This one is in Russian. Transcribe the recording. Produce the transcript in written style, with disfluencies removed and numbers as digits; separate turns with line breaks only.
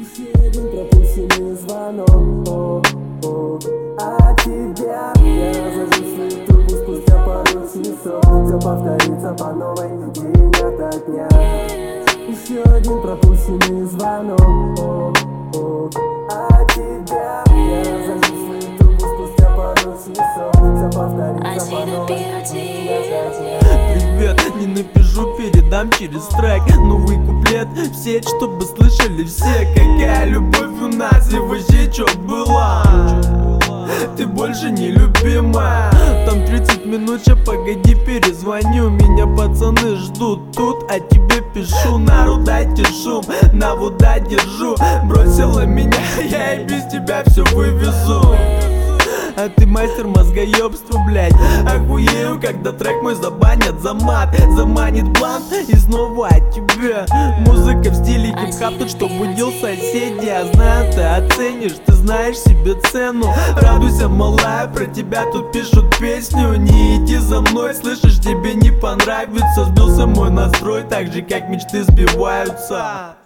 Еще один пропущенный звонок от тебя. Я зажгу свою трубку спустя пару часов. Все повторится по новой день ото дня. Еще один пропущенный звонок от тебя. Я зажгу свою трубку спустя пару часов. Все повторится по новой день ото дня.
Привет, не напишу, передам через трек новый куплет в сеть, чтобы слышали все. Какая любовь у нас и вообще чё была. Ты больше не любимая. Там 30 минут, ща погоди, перезвоню. Меня пацаны ждут тут, а тебе пишу. Нару дайте шум, на вода держу. Бросила меня, я и без тебя все вывезу. А ты мастер мозгоёбства, блять. Охуею, когда трек мой забанят за мат. Заманит блант и снова от тебя. Музыка в стиле хип-хап, тут что будил соседей. Я знаю, ты оценишь, ты знаешь себе цену. Радуйся, малая, про тебя тут пишут песню. Не иди за мной, слышишь, тебе не понравится. Сбился мой настрой, так же как мечты сбиваются.